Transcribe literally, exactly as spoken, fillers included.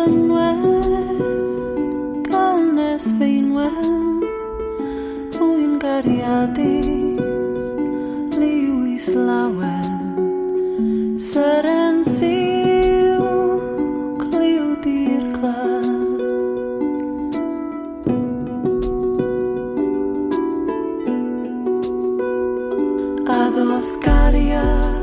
fynweth gan nes feinwen yw'n gariadus liwys lawen seren siw cliw di'r glad a ddoth gariad